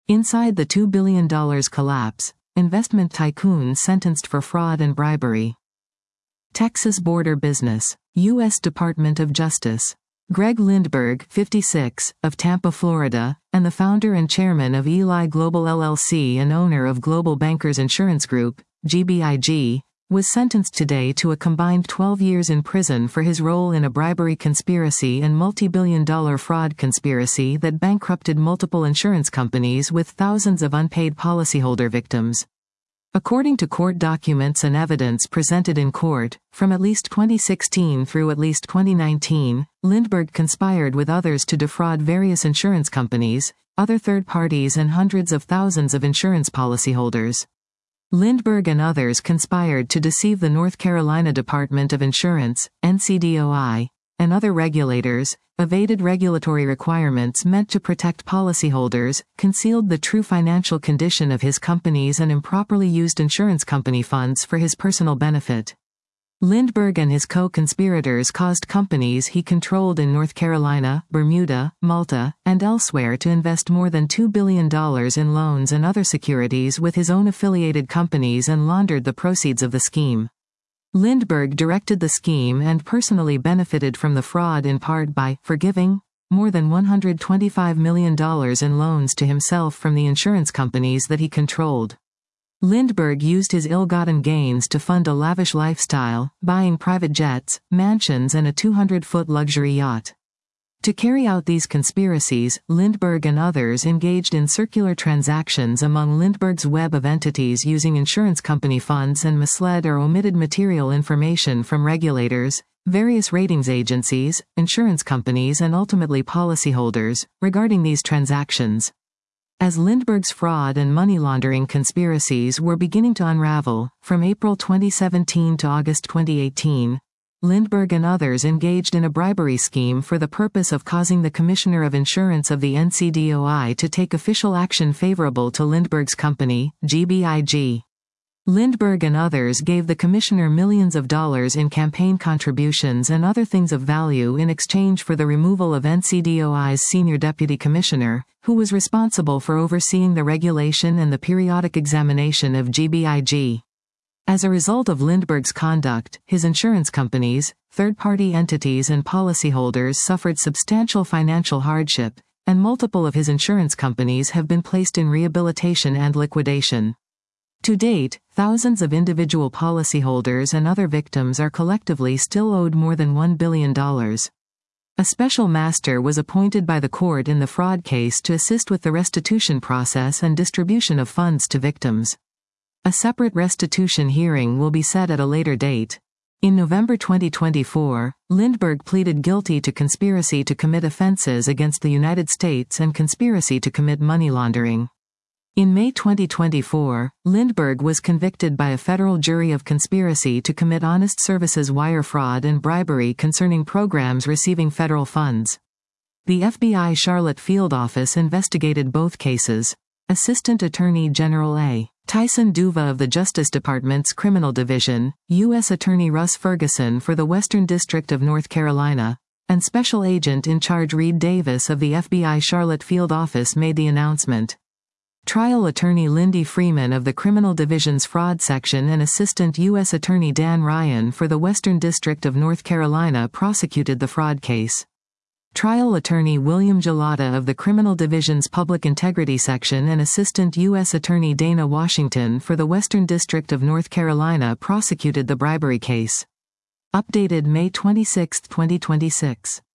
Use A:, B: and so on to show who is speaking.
A: Inside the $2 billion collapse, investment tycoon sentenced for fraud and bribery. Texas border business. U.S. Department of Justice. Greg Lindberg, 56, of Tampa, Florida, and the founder and chairman of Eli Global LLC and owner of Global Bankers Insurance Group, GBIG, was sentenced today to a combined 12 years in prison for his role in a bribery conspiracy and multi-billion-dollar fraud conspiracy that bankrupted multiple insurance companies with thousands of unpaid policyholder victims. According to court documents and evidence presented in court, from at least 2016 through at least 2019, Lindberg conspired with others to defraud various insurance companies, other third parties and hundreds of thousands of insurance policyholders. Lindberg and others conspired to deceive the North Carolina Department of Insurance, NCDOI, and other regulators, evaded regulatory requirements meant to protect policyholders, concealed the true financial condition of his companies and improperly used insurance company funds for his personal benefit. Lindberg and his co-conspirators caused companies he controlled in North Carolina, Bermuda, Malta, and elsewhere to invest more than $2 billion in loans and other securities with his own affiliated companies and laundered the proceeds of the scheme. Lindberg directed the scheme and personally benefited from the fraud in part by forgiving more than $125 million in loans to himself from the insurance companies that he controlled. Lindberg used his ill-gotten gains to fund a lavish lifestyle, buying private jets, mansions and a 200-foot luxury yacht. To carry out these conspiracies, Lindberg and others engaged in circular transactions among Lindberg's web of entities using insurance company funds and misled or omitted material information from regulators, various ratings agencies, insurance companies and ultimately policyholders, regarding these transactions. As Lindberg's fraud and money laundering conspiracies were beginning to unravel, from April 2017 to August 2018, Lindberg and others engaged in a bribery scheme for the purpose of causing the Commissioner of Insurance of the NCDOI to take official action favorable to Lindberg's company, GBIG. Lindberg and others gave the commissioner millions of dollars in campaign contributions and other things of value in exchange for the removal of NCDOI's senior deputy commissioner, who was responsible for overseeing the regulation and the periodic examination of GBIG. As a result of Lindberg's conduct, his insurance companies, third-party entities and policyholders suffered substantial financial hardship, and multiple of his insurance companies have been placed in rehabilitation and liquidation. To date, thousands of individual policyholders and other victims are collectively still owed more than $1 billion. A special master was appointed by the court in the fraud case to assist with the restitution process and distribution of funds to victims. A separate restitution hearing will be set at a later date. In November 2024, Lindberg pleaded guilty to conspiracy to commit offenses against the United States and conspiracy to commit money laundering. In May 2024, Lindberg was convicted by a federal jury of conspiracy to commit honest services wire fraud and bribery concerning programs receiving federal funds. The FBI Charlotte field office investigated both cases. Assistant Attorney General A. Tyson Duva of the Justice Department's Criminal Division, U.S. Attorney Russ Ferguson for the Western District of North Carolina, and Special Agent in Charge Reed Davis of the FBI Charlotte field office made the announcement. Trial Attorney Lindy Freeman of the Criminal Division's Fraud Section and Assistant U.S. Attorney Dan Ryan for the Western District of North Carolina prosecuted the fraud case. Trial Attorney William Gelada of the Criminal Division's Public Integrity Section and Assistant U.S. Attorney Dana Washington for the Western District of North Carolina prosecuted the bribery case. Updated May 26, 2026.